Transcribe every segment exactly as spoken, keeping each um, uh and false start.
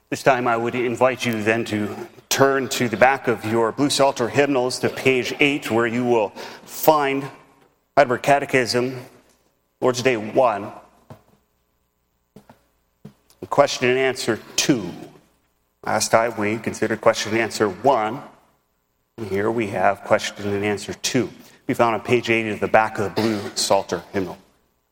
This time I would invite you then to turn to the back of your Blue Psalter hymnals to page eight, where you will find Heidelberg Catechism, Lord's Day one, question and answer two. Last time we considered question and answer one, and here we have question and answer two. We found on page eight of the back of the Blue Psalter hymnal.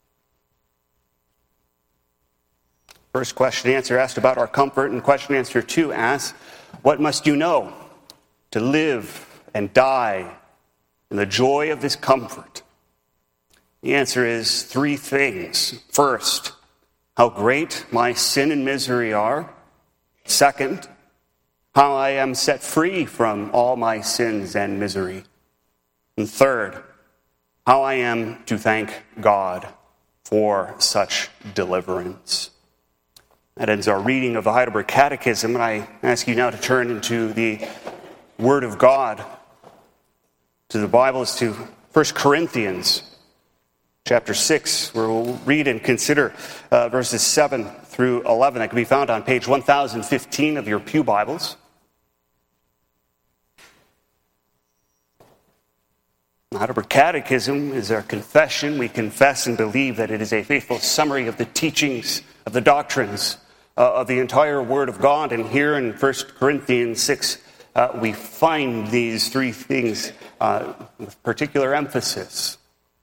First question and answer asked about our comfort, and question and answer two asks, what must you know to live and die in the joy of this comfort? The answer is three things. First, how great my sin and misery are. Second, how I am set free from all my sins and misery. And third, how I am to thank God for such deliverance. That ends our reading of the Heidelberg Catechism, and I ask you now to turn into the Word of God, to the Bibles, to First Corinthians chapter six, where we'll read and consider uh, verses seven through eleven. That can be found on page one thousand fifteen of your Pew Bibles. The Heidelberg Catechism is our confession. We confess and believe that it is a faithful summary of the teachings, of the doctrines, uh, of the entire Word of God. And here in First Corinthians six, uh, we find these three things uh, with particular emphasis.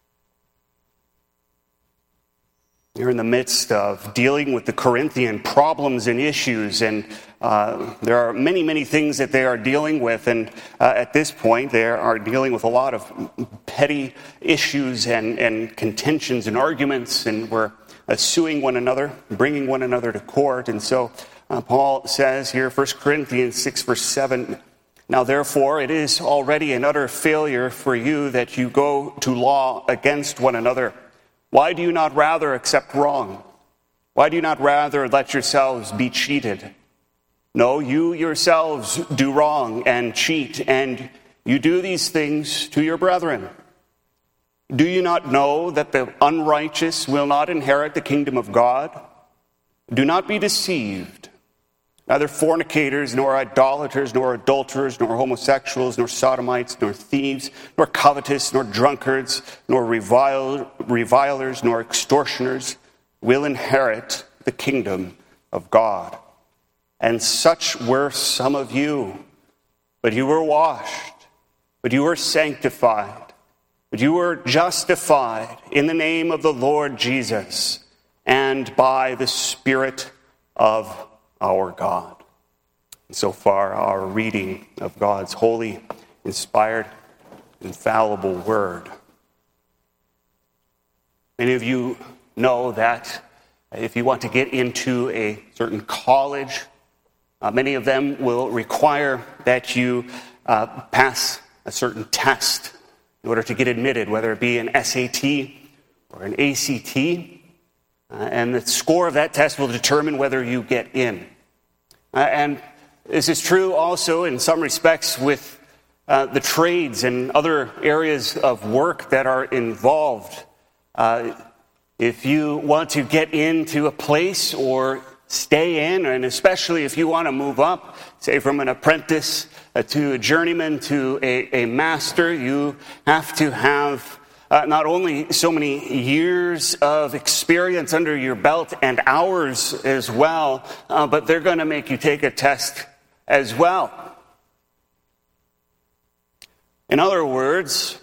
You're in the midst of dealing with the Corinthian problems and issues, and uh, there are many, many things that they are dealing with, and uh, at this point they are dealing with a lot of petty issues and, and contentions and arguments, and we're uh, suing one another, bringing one another to court. And so uh, Paul says here, First Corinthians six, verse seven, now therefore it is already an utter failure for you that you go to law against one another. Why do you not rather accept wrong? Why do you not rather let yourselves be cheated? No, you yourselves do wrong and cheat, and you do these things to your brethren. Do you not know that the unrighteous will not inherit the kingdom of God? Do not be deceived. Neither fornicators, nor idolaters, nor adulterers, nor homosexuals, nor sodomites, nor thieves, nor covetous, nor drunkards, nor revile, revilers, nor extortioners will inherit the kingdom of God. And such were some of you. But you were washed, but you were sanctified, but you were justified in the name of the Lord Jesus and by the Spirit of our God. And so far, our reading of God's holy, inspired, infallible word. Many of you know that if you want to get into a certain college, uh, many of them will require that you uh, pass a certain test in order to get admitted, whether it be an S A T or an A C T. Uh, and the score of that test will determine whether you get in. Uh, and this is true also in some respects with uh, the trades and other areas of work that are involved. Uh, if you want to get into a place or stay in, and especially if you want to move up, say from an apprentice uh, to a journeyman to a, a master, you have to have Uh, not only so many years of experience under your belt and hours as well, uh, but they're going to make you take a test as well. In other words,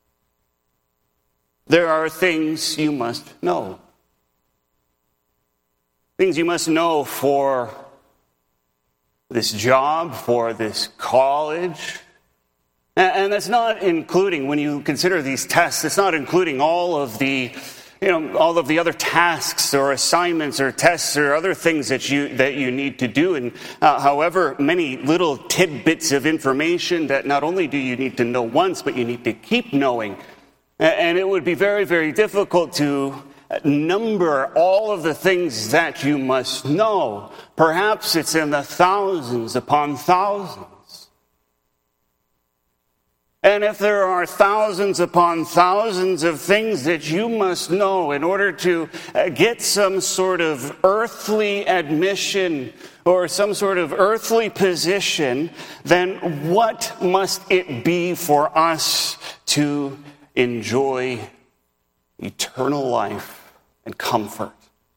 there are things you must know. Things you must know for this job, for this college. And that's not including, when you consider these tests, it's not including all of the, you know, all of the other tasks or assignments or tests or other things that you that you need to do. And uh, however many little tidbits of information that not only do you need to know once, but you need to keep knowing. And it would be very, very difficult to number all of the things that you must know. Perhaps it's in the thousands upon thousands. And if there are thousands upon thousands of things that you must know in order to uh, get some sort of earthly admission or some sort of earthly position, then what must it be for us to enjoy eternal life and comfort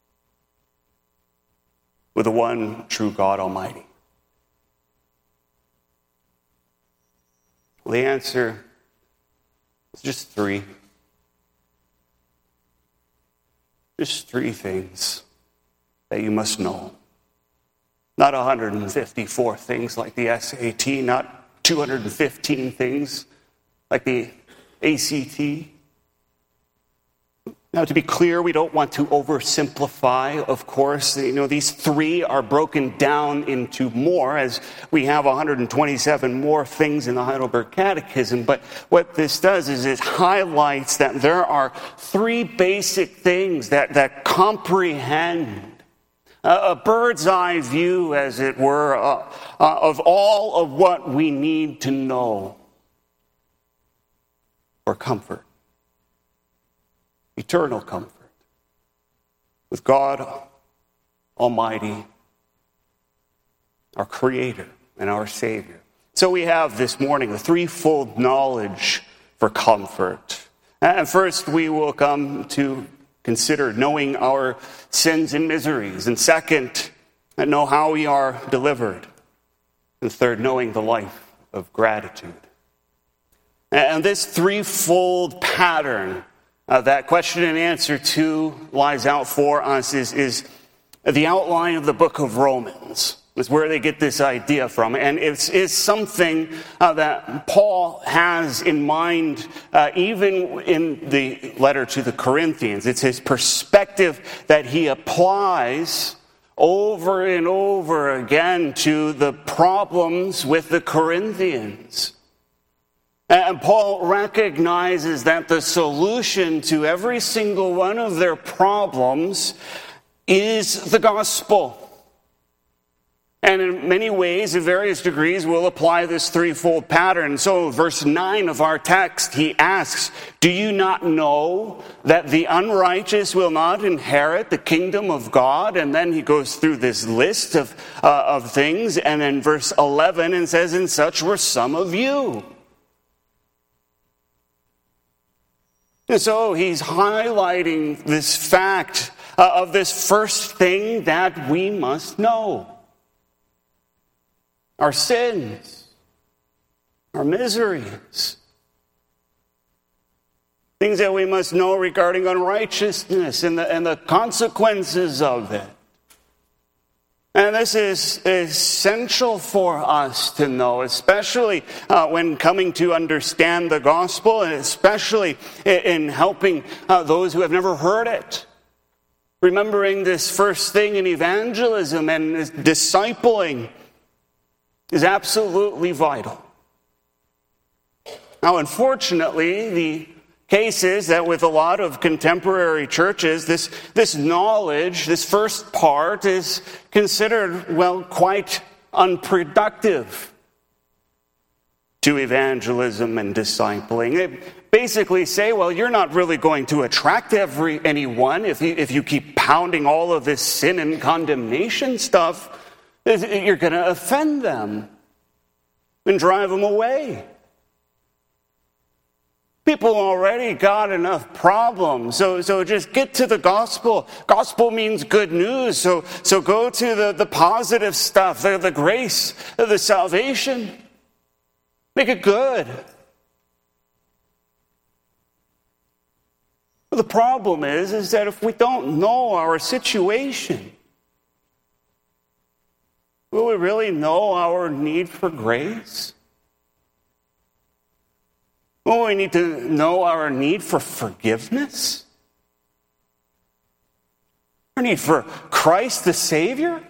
with the one true God Almighty? Well, the answer is just three. Just three things that you must know. Not one hundred fifty-four things like the S A T, not two hundred fifteen things like the A C T. Now, to be clear, we don't want to oversimplify, of course. You know, these three are broken down into more, as we have one hundred twenty-seven more things in the Heidelberg Catechism. But what this does is it highlights that there are three basic things that, that comprehend a bird's eye view, as it were, uh, uh, of all of what we need to know for comfort. Eternal comfort with God Almighty, our Creator and our Savior. So we have this morning the threefold knowledge for comfort. And first we will come to consider knowing our sins and miseries. And second, know how we are delivered. And third, knowing the life of gratitude. And this threefold pattern uh, that question and answer two lies out for us is, is the outline of the book of Romans. It's where they get this idea from. And it's, it's something uh, that Paul has in mind uh, even in the letter to the Corinthians. It's his perspective that he applies over and over again to the problems with the Corinthians. And Paul recognizes that the solution to every single one of their problems is the gospel. And in many ways, in various degrees, we'll apply this threefold pattern. So verse nine of our text, he asks, "Do you not know that the unrighteous will not inherit the kingdom of God?" And then he goes through this list of, uh, of things. And then verse eleven and says, "And such were some of you." And so he's highlighting this fact uh, of this first thing that we must know. Our sins, our miseries, things that we must know regarding unrighteousness and the, and the consequences of it. And this is essential for us to know, especially uh, when coming to understand the gospel, and especially in helping uh, those who have never heard it. Remembering this first thing in evangelism and discipling is absolutely vital. Now, unfortunately, the case is that with a lot of contemporary churches, this, this knowledge, this first part, is considered, well, quite unproductive to evangelism and discipling. They basically say, well, you're not really going to attract every anyone if you, if you keep pounding all of this sin and condemnation stuff. You're going to offend them and drive them away. People already got enough problems, so so just get to the gospel. Gospel means good news, so so go to the, the positive stuff, the, the grace, the salvation. Make it good. But the problem is, is that if we don't know our situation, will we really know our need for grace? Will we need to know our need for forgiveness? Our need for Christ the Savior?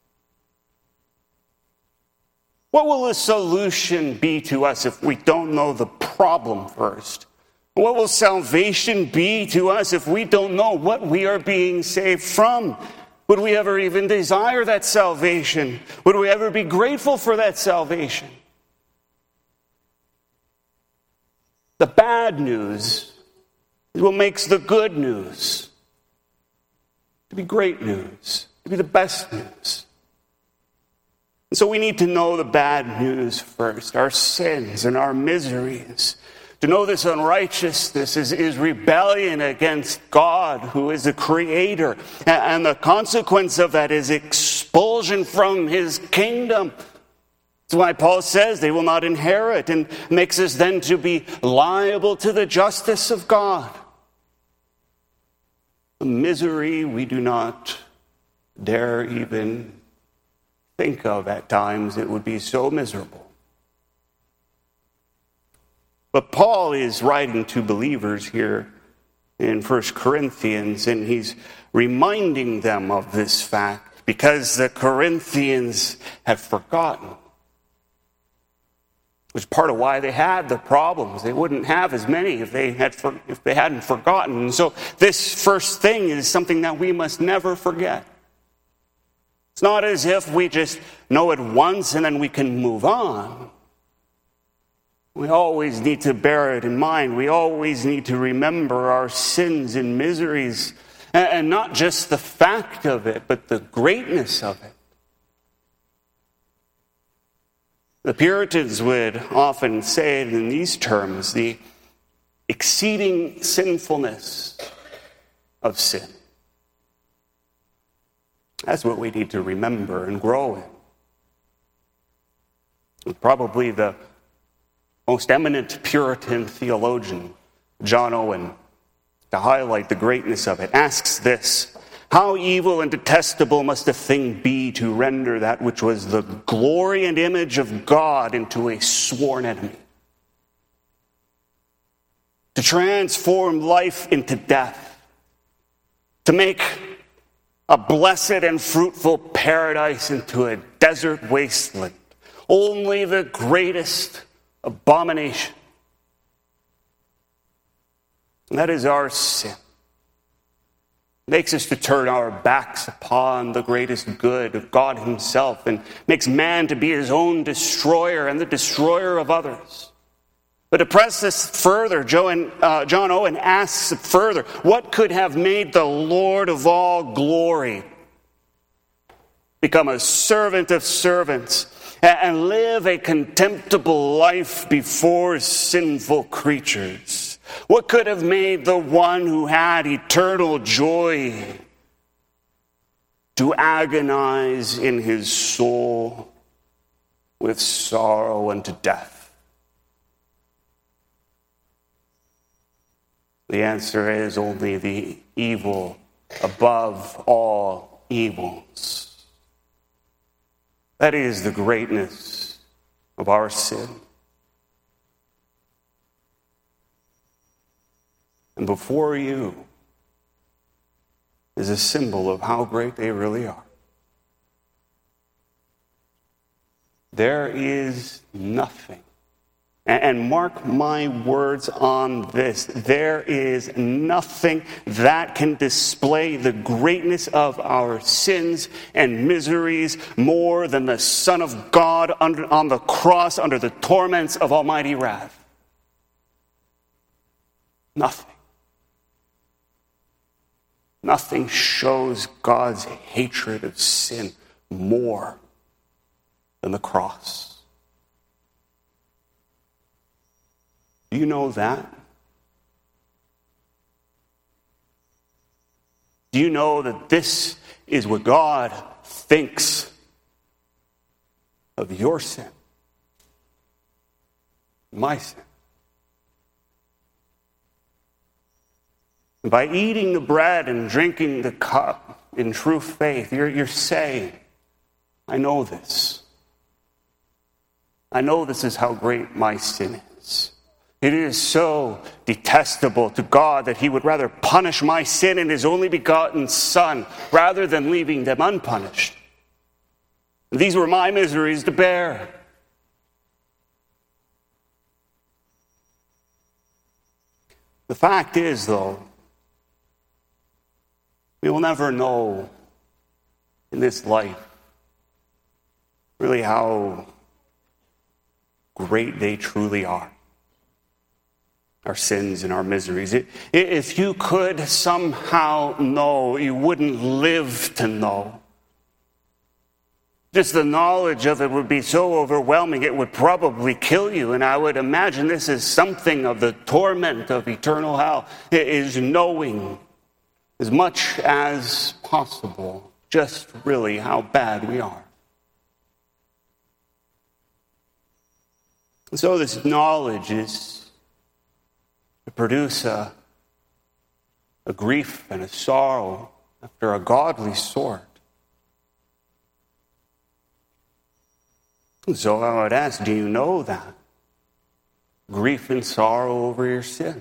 What will the solution be to us if we don't know the problem first? What will salvation be to us if we don't know what we are being saved from? Would we ever even desire that salvation? Would we ever be grateful for that salvation? The bad news is what makes the good news to be great news, to be the best news. And so we need to know the bad news first, our sins and our miseries. To know this unrighteousness is, is rebellion against God, who is the creator. And the consequence of that is expulsion from his kingdom. That's why Paul says they will not inherit, and makes us then to be liable to the justice of God. The misery we do not dare even think of at times. It would be so miserable. But Paul is writing to believers here in First Corinthians, and he's reminding them of this fact because the Corinthians had forgotten. Which is part of why they had the problems. They wouldn't have as many if they had for, if they hadn't forgotten. And so this first thing is something that we must never forget. It's not as if we just know it once and then we can move on. We always need to bear it in mind. We always need to remember our sins and miseries, and not just the fact of it, but the greatness of it. The Puritans would often say it in these terms, the exceeding sinfulness of sin. That's what we need to remember and grow in. And probably the most eminent Puritan theologian, John Owen, to highlight the greatness of it, asks this: how evil and detestable must a thing be to render that which was the glory and image of God into a sworn enemy? To transform life into death. To make a blessed and fruitful paradise into a desert wasteland. Only the greatest abomination. And that is our sin. Makes us to turn our backs upon the greatest good of God himself, and makes man to be his own destroyer and the destroyer of others. But to press this further, John, uh, John Owen asks further, what could have made the Lord of all glory become a servant of servants and live a contemptible life before sinful creatures? What could have made the one who had eternal joy to agonize in his soul with sorrow unto death? The answer is only the evil above all evils. That is the greatness of our sin. And before you is a symbol of how great they really are. There is nothing, and mark my words on this, there is nothing that can display the greatness of our sins and miseries more than the Son of God under, on the cross under the torments of almighty wrath. Nothing. Nothing shows God's hatred of sin more than the cross. Do you know that? Do you know that this is what God thinks of your sin? My sin. By eating the bread and drinking the cup in true faith, you're, you're saying, I know this. I know this is how great my sin is. It is so detestable to God that he would rather punish my sin in his only begotten Son rather than leaving them unpunished. These were my miseries to bear. The fact is, though, we will never know in this life really how great they truly are. our sins and our miseries. If you could somehow know, you wouldn't live to know. Just the knowledge of it would be so overwhelming, it would probably kill you. And I would imagine this is something of the torment of eternal hell, it is knowing as much as possible just really how bad we are. And so this knowledge is to produce a, a grief and a sorrow after a godly sort. So I would ask, do you know that? Grief and sorrow over your sin.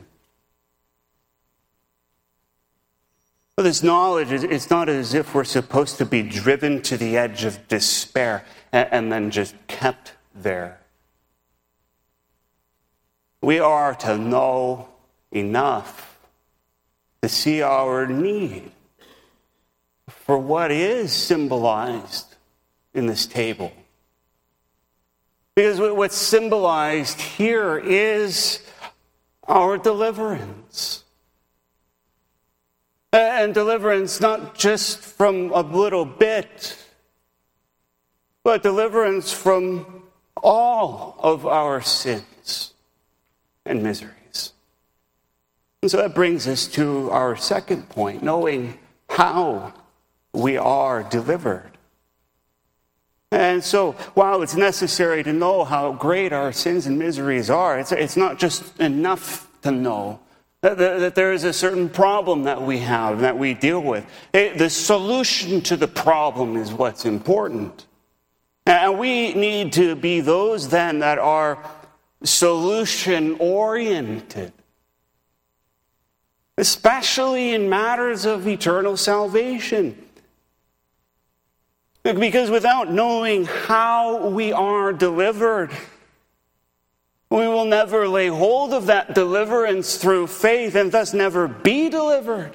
But this knowledge, it's not as if we're supposed to be driven to the edge of despair and, and then just kept there. We are to know enough to see our need for what is symbolized in this table. Because what's symbolized here is our deliverance. And deliverance not just from a little bit, but deliverance from all of our sins and miseries. And so that brings us to our second point, knowing how we are delivered. And so, while it's necessary to know how great our sins and miseries are, it's, it's not just enough to know that, that, that there is a certain problem that we have, that we deal with. It, the solution to the problem is what's important. And we need to be those then that are solution-oriented, especially in matters of eternal salvation. Because without knowing how we are delivered, we will never lay hold of that deliverance through faith and thus never be delivered.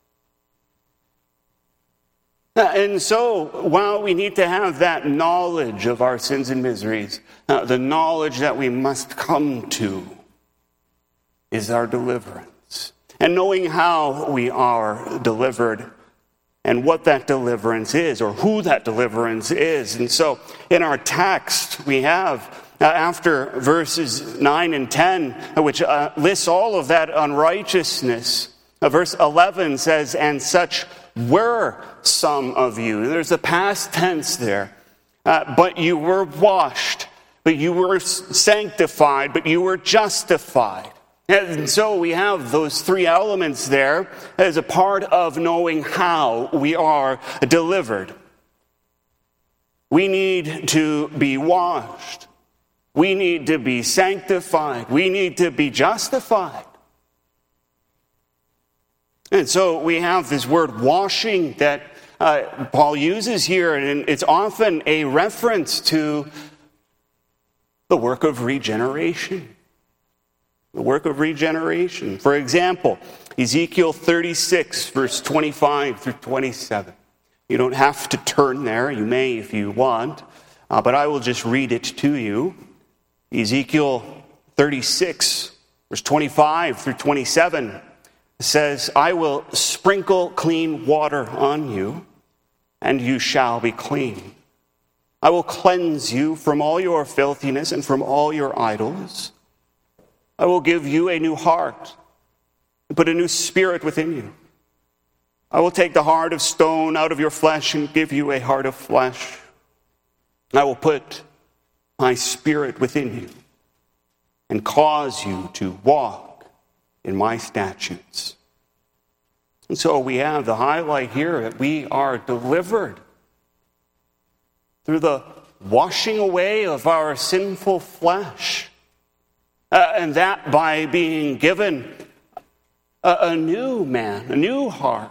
And so, while we need to have that knowledge of our sins and miseries, uh, the knowledge that we must come to is our deliverance. And knowing how we are delivered and what that deliverance is, or who that deliverance is. And so, in our text, we have, uh, after verses nine and ten, which uh, lists all of that unrighteousness, uh, verse eleven says, "And such were some of you." There's a past tense there. Uh, but you were washed, but you were sanctified, but you were justified. And so we have those three elements there as a part of knowing how we are delivered. We need to be washed. We need to be sanctified. We need to be justified. And so we have this word washing that uh, Paul uses here, and it's often a reference to the work of regeneration. The work of regeneration. For example, Ezekiel thirty-six, verse twenty-five through twenty-seven. You don't have to turn there. You may if you want. Uh, but I will just read it to you. Ezekiel thirty-six, verse twenty-five through twenty-seven says, "I will sprinkle clean water on you, and you shall be clean. I will cleanse you from all your filthiness and from all your idols. I will give you a new heart and put a new spirit within you. I will take the heart of stone out of your flesh and give you a heart of flesh. I will put my spirit within you and cause you to walk in my statutes." And so we have the highlight here that we are delivered through the washing away of our sinful flesh. Uh, and that by being given a, a new man, a new heart.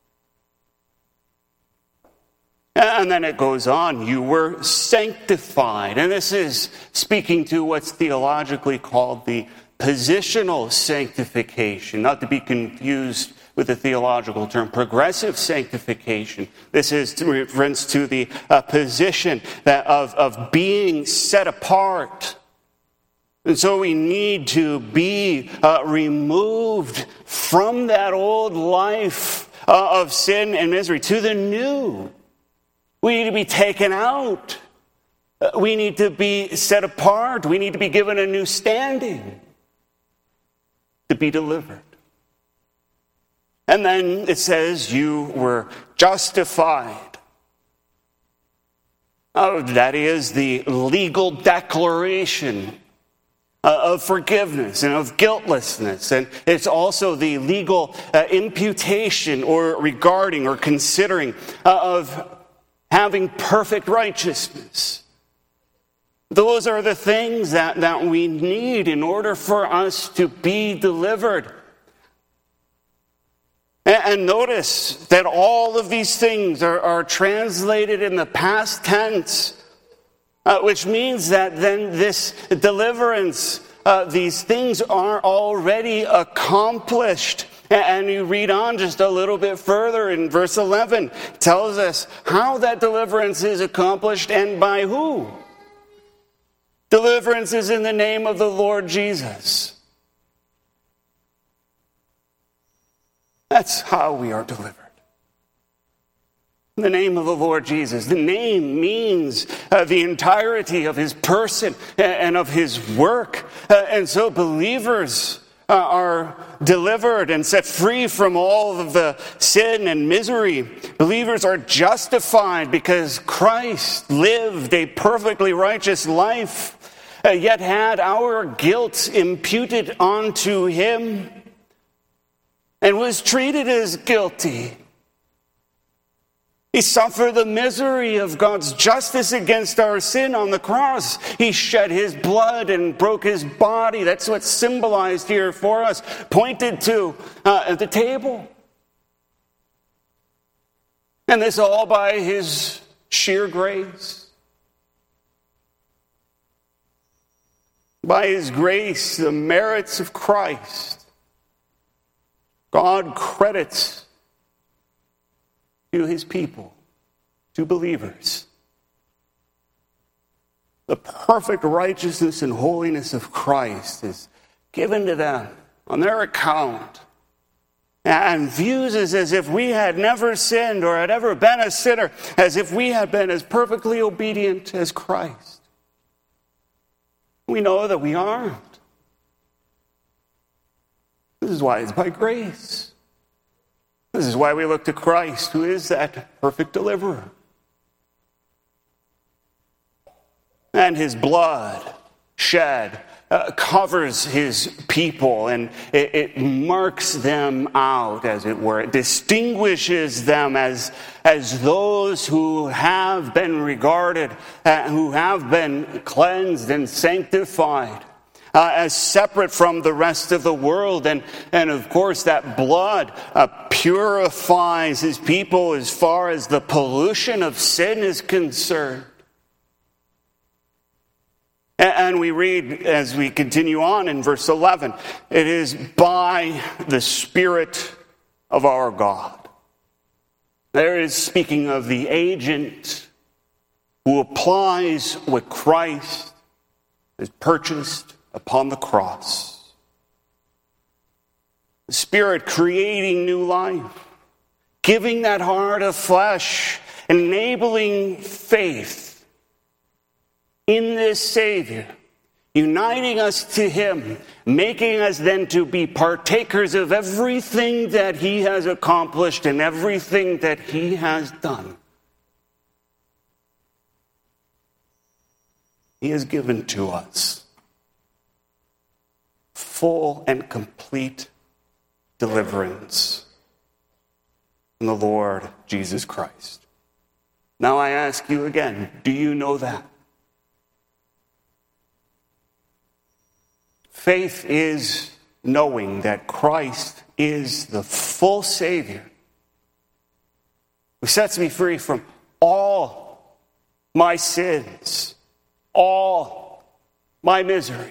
And then it goes on, you were sanctified. And this is speaking to what's theologically called the positional sanctification, not to be confused with the theological term progressive sanctification. This is reference to the uh, position that of, of being set apart And so we need to be uh, removed from that old life uh, of sin and misery to the new. We need to be taken out. Uh, we need to be set apart. We need to be given a new standing to be delivered. And then it says you were justified. Oh, that is the legal declaration of forgiveness and of guiltlessness. And it's also the legal uh, imputation or regarding or considering uh, of having perfect righteousness. Those are the things that, that we need in order for us to be delivered. And, and notice that all of these things are, are translated in the past tense. Uh, which means that then this deliverance, uh, these things are already accomplished. And you read on just a little bit further in verse eleven, it tells us how that deliverance is accomplished and by who. Deliverance is in the name of the Lord Jesus. That's how we are delivered. In the name of the Lord Jesus. The name means uh, the entirety of his person and of his work. Uh, and so believers uh, are delivered and set free from all of the sin and misery. Believers are justified because Christ lived a perfectly righteous life, uh, yet had our guilt imputed onto him and was treated as guilty. He suffered the misery of God's justice against our sin on the cross. He shed his blood and broke his body. That's what's symbolized here for us, pointed to uh, at the table. And this all by his sheer grace. By his grace, the merits of Christ, God credits to his people, to believers. The perfect righteousness and holiness of Christ is given to them on their account and views us as if we had never sinned or had ever been a sinner, as if we had been as perfectly obedient as Christ. We know that we aren't. This is why it's by grace. This is why we look to Christ, who is that perfect deliverer. And his blood shed uh, covers his people, and it, it marks them out, as it were. It distinguishes them as, as those who have been regarded, uh, who have been cleansed and sanctified. Uh, as separate from the rest of the world. And, and of course, that blood uh, purifies his people as far as the pollution of sin is concerned. And, and we read, as we continue on in verse eleven, it is by the Spirit of our God. There is speaking of the agent who applies what Christ has purchased upon the cross. The Spirit creating new life, giving that heart of flesh, enabling faith in this Savior, uniting us to him, making us then to be partakers of everything that he has accomplished and everything that he has done. He has given to us full and complete deliverance in the Lord Jesus Christ. Now I ask you again, do you know that? Faith is knowing that Christ is the full Savior who sets me free from all my sins, all my misery.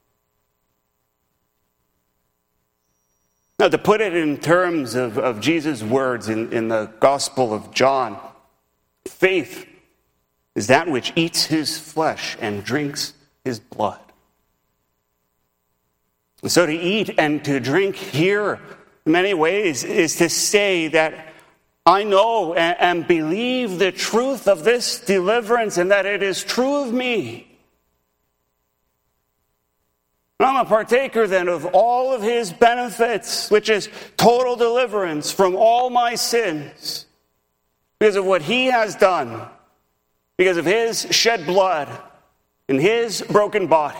Now, to put it in terms of, of Jesus' words in, in the Gospel of John, faith is that which eats his flesh and drinks his blood. So to eat and to drink here, in many ways, is to say that I know and, and believe the truth of this deliverance and that it is true of me. I'm a partaker then of all of his benefits, which is total deliverance from all my sins because of what he has done, because of his shed blood and his broken body.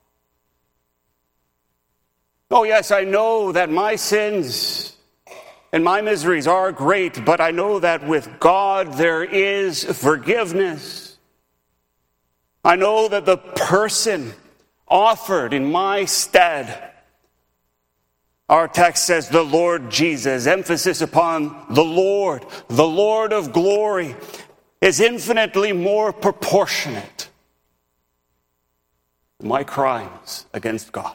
Oh yes, I know that my sins and my miseries are great, but I know that with God there is forgiveness. I know that the person offered in my stead, our text says the Lord Jesus, emphasis upon the Lord, the Lord of glory, is infinitely more proportionate to my crimes against God.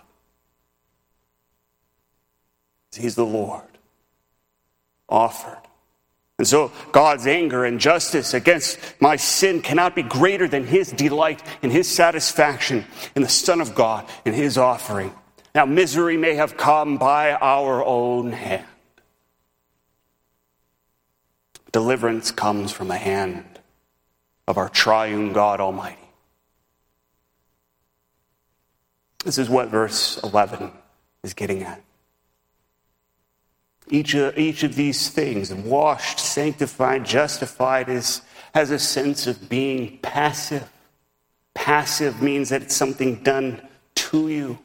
He's the Lord offered. And so God's anger and justice against my sin cannot be greater than his delight and his satisfaction in the Son of God and his offering. Now, misery may have come by our own hand. Deliverance comes from the hand of our triune God Almighty. This is what verse eleven is getting at. Each of, each of these things, washed, sanctified, justified, is, has a sense of being passive. Passive means that it's something done to you.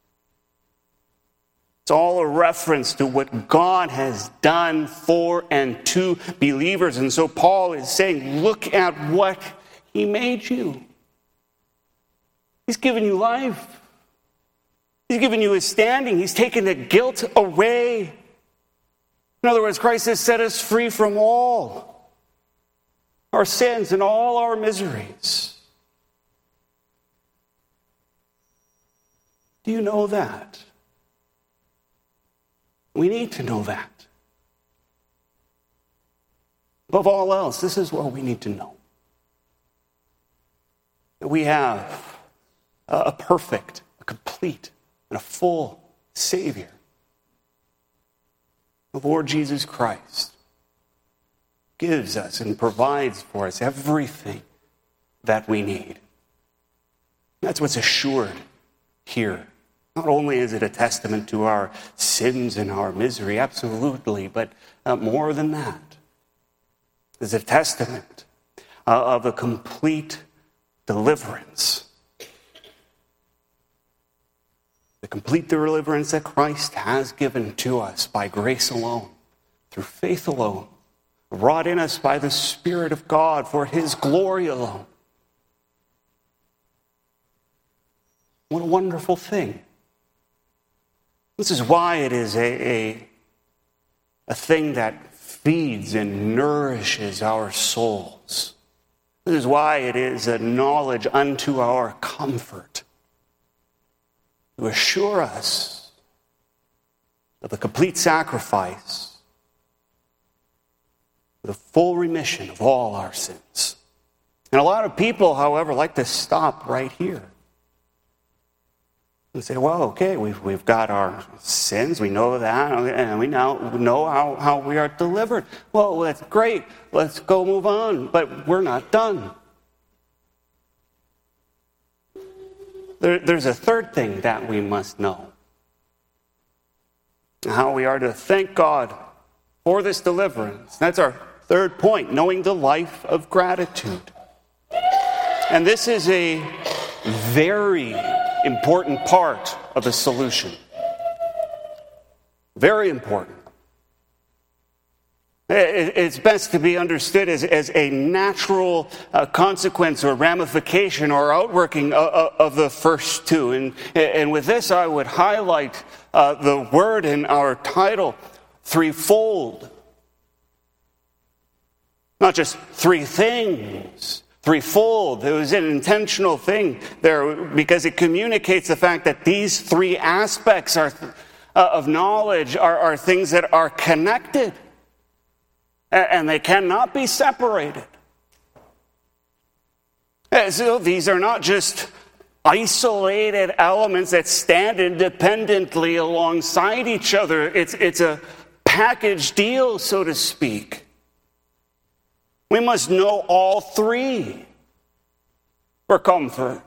It's all a reference to what God has done for and to believers. And so Paul is saying, look at what he made you. He's given you life. He's given you his standing. He's taken the guilt away. In other words, Christ has set us free from all our sins and all our miseries. Do you know that? We need to know that. Above all else, this is what we need to know. That we have a perfect, a complete, and a full Savior. The Lord Jesus Christ gives us and provides for us everything that we need. That's what's assured here. Not only is it a testament to our sins and our misery, absolutely, but uh, more than that. It's a testament uh, of a complete deliverance. The complete deliverance that Christ has given to us by grace alone, through faith alone, wrought in us by the Spirit of God for his glory alone. What a wonderful thing. This is why it is a, a, a thing that feeds and nourishes our souls. This is why it is a knowledge unto our comfort, to assure us of the complete sacrifice, the full remission of all our sins. And a lot of people, however, like to stop right here and say, well, okay, we've, we've got our sins, we know that, and we now know how, how we are delivered. Well, that's great, let's go move on, but we're not done. There, there's a third thing that we must know. How we are to thank God for this deliverance. That's our third point, knowing the life of gratitude. And this is a very important part of the solution. Very important. It's best to be understood as, as a natural uh, consequence or ramification or outworking of, of the first two. And, and with this, I would highlight uh, the word in our title, threefold. Not just three things, threefold. It was an intentional thing there because it communicates the fact that these three aspects are, uh, of knowledge are, are things that are connected. And they cannot be separated. So these are not just isolated elements that stand independently alongside each other. It's, it's a package deal, so to speak. We must know all three for comfort,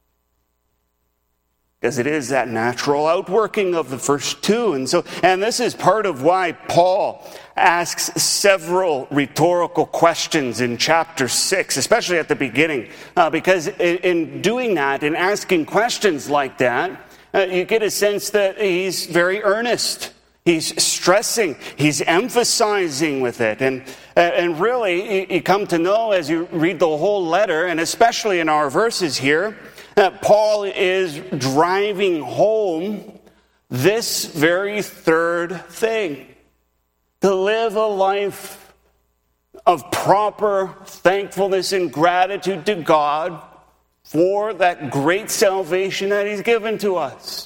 because it is that natural outworking of the first two. And so, and this is part of why Paul asks several rhetorical questions in chapter six, especially at the beginning, uh, because in, in doing that, in asking questions like that, uh, you get a sense that he's very earnest. He's stressing, he's emphasizing with it. And, and really, you come to know as you read the whole letter, and especially in our verses here, that Paul is driving home this very third thing: to live a life of proper thankfulness and gratitude to God for that great salvation that he's given to us.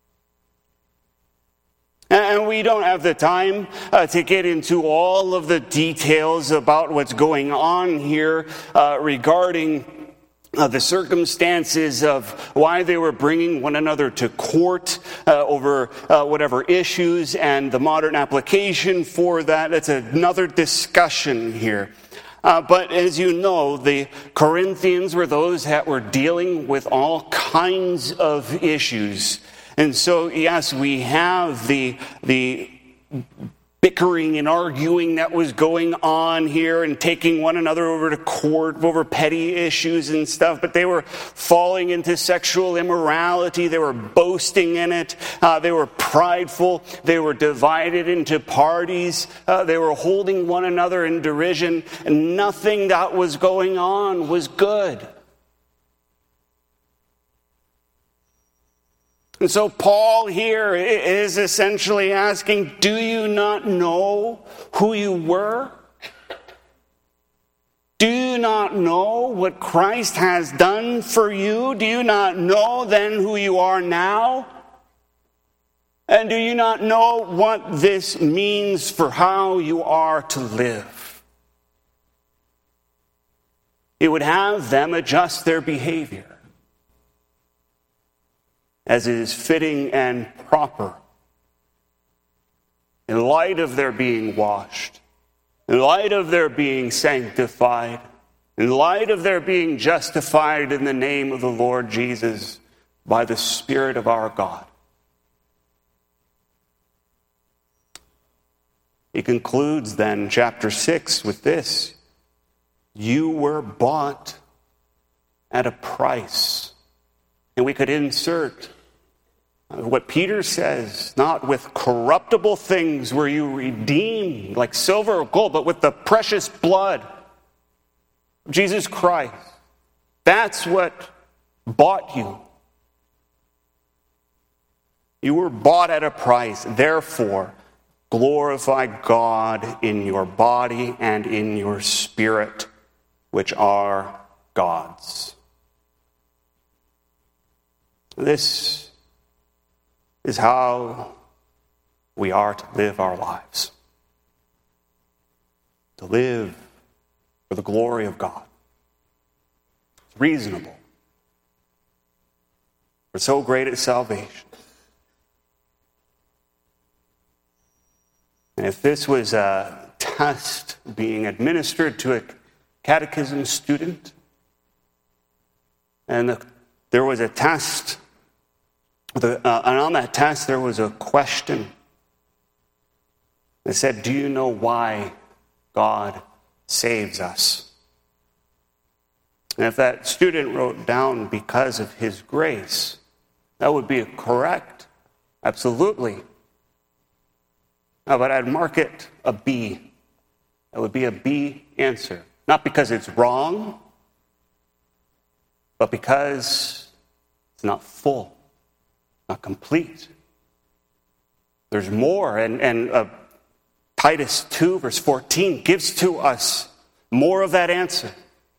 And we don't have the time uh, to get into all of the details about what's going on here uh, regarding Uh, the circumstances of why they were bringing one another to court uh, over uh, whatever issues and the modern application for that. That's another discussion here. Uh, but as you know, the Corinthians were those that were dealing with all kinds of issues. And so, yes, we have the the bickering and arguing that was going on here and taking one another over to court over petty issues and stuff, but they were falling into sexual immorality. They were boasting in it. Uh, they were prideful. They were divided into parties. Uh, they were holding one another in derision, and nothing that was going on was good. And so Paul here is essentially asking, do you not know who you were? Do you not know what Christ has done for you? Do you not know then who you are now? And do you not know what this means for how you are to live? It would have them adjust their behavior as is fitting and proper, in light of their being washed, in light of their being sanctified, in light of their being justified in the name of the Lord Jesus by the Spirit of our God. He concludes then chapter six with this: you were bought at a price. And we could insert what Peter says, not with corruptible things were you redeemed, like silver or gold, but with the precious blood of Jesus Christ. That's what bought you. You were bought at a price. Therefore, glorify God in your body and in your spirit, which are God's. This is how we are to live our lives. To live for the glory of God. It's reasonable. For so great is salvation. And if this was a test being administered to a catechism student, and the, there was a test The, uh, and on that test, there was a question that said, do you know why God saves us? And if that student wrote down because of his grace, that would be correct. Absolutely. Uh, but I'd mark it a B. That would be a B answer. Not because it's wrong, but because it's not full. Not complete. There's more, and, and uh, Titus two, verse fourteen, gives to us more of that answer.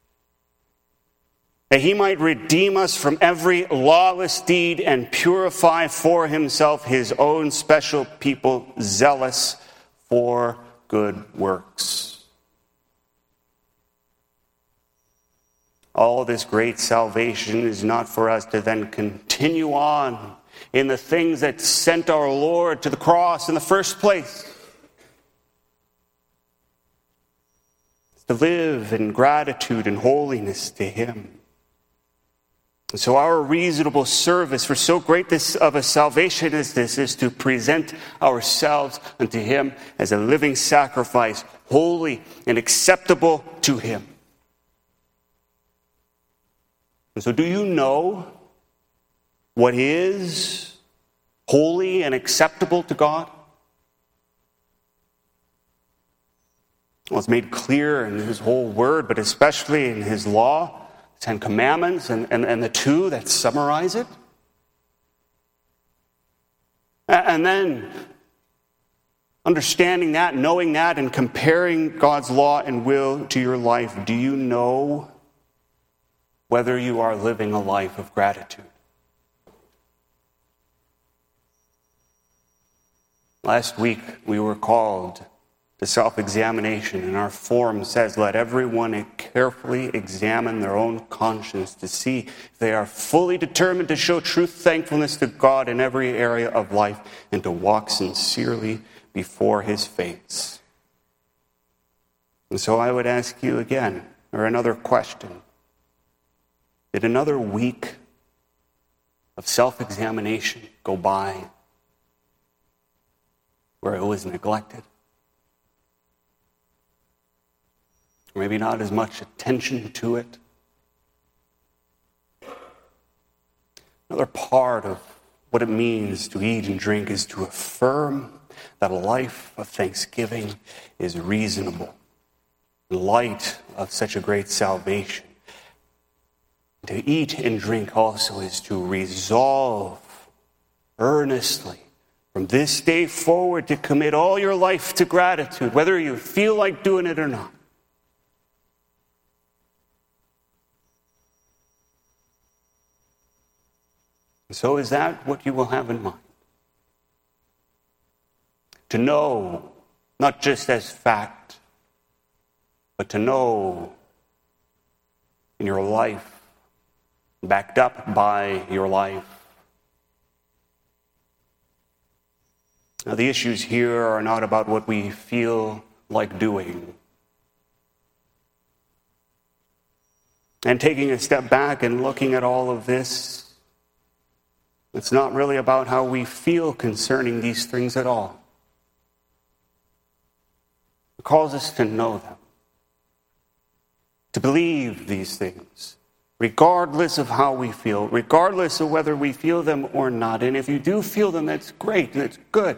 That he might redeem us from every lawless deed and purify for himself his own special people, zealous for good works. all this great salvation is not for us to then continue on in the things that sent our Lord to the cross in the first place. It's to live in gratitude and holiness to Him. And so our reasonable service for so great this of a salvation as this is to present ourselves unto Him as a living sacrifice, holy and acceptable to Him. And so do you know what is holy and acceptable to God? Well, it's made clear in His whole word, but especially in His law, Ten Commandments, and, and, and the two that summarize it. And then understanding that, knowing that, and comparing God's law and will to your life, do you know whether you are living a life of gratitude? Last week, we were called to self-examination, and our form says, let everyone carefully examine their own conscience to see if they are fully determined to show true thankfulness to God in every area of life and to walk sincerely before His face. And so I would ask you again, or another question. Did another week of self-examination go by where it was neglected? Or maybe not as much attention to it? Another part of what it means to eat and drink is to affirm that a life of thanksgiving is reasonable in light of such a great salvation. To eat and drink also is to resolve earnestly from this day forward to commit all your life to gratitude, whether you feel like doing it or not. So is that what you will have in mind? To know, not just as fact, but to know in your life, backed up by your life. Now, the issues here are not about what we feel like doing. And taking a step back and looking at all of this, it's not really about how we feel concerning these things at all. It calls us to know them, to believe these things, regardless of how we feel, regardless of whether we feel them or not. And if you do feel them, that's great, that's good.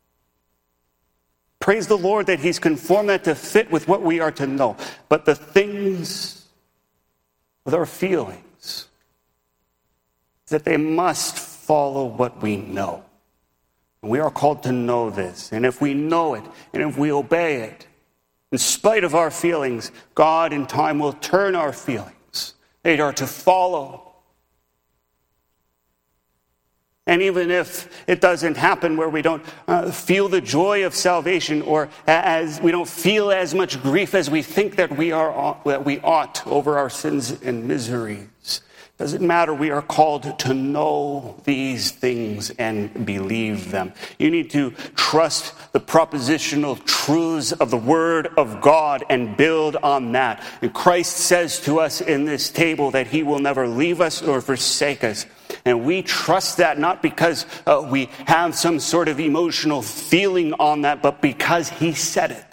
Praise the Lord that He's conformed that to fit with what we are to know. But the things with our feelings, that they must follow what we know. And we are called to know this. And if we know it, and if we obey it, in spite of our feelings, God in time will turn our feelings. They are to follow. And even if it doesn't happen where we don't uh, feel the joy of salvation, or as we don't feel as much grief as we think that we are that we ought over our sins and miseries, doesn't matter. We are called to know these things and believe them. You need to trust the propositional truths of the Word of God and build on that. And Christ says to us in this table that He will never leave us or forsake us. And we trust that not because uh, we have some sort of emotional feeling on that, but because He said it.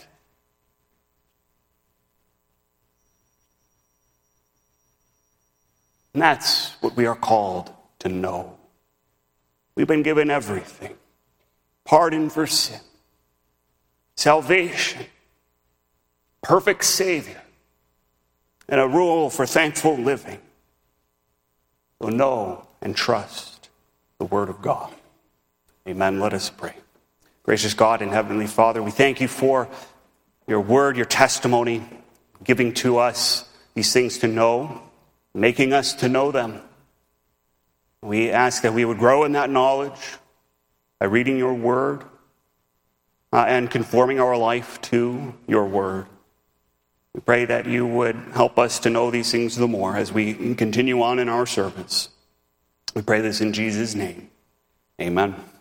And that's what we are called to know. We've been given everything. Pardon for sin, salvation, perfect Savior, and a rule for thankful living. So know and trust the Word of God. Amen. Let us pray. Gracious God and Heavenly Father, we thank You for Your Word, Your testimony, giving to us these things to know, making us to know them. We ask that we would grow in that knowledge by reading Your Word uh, and conforming our life to Your Word. We pray that you would help us to know these things the more as we continue on in our service. We pray this in Jesus' name. Amen.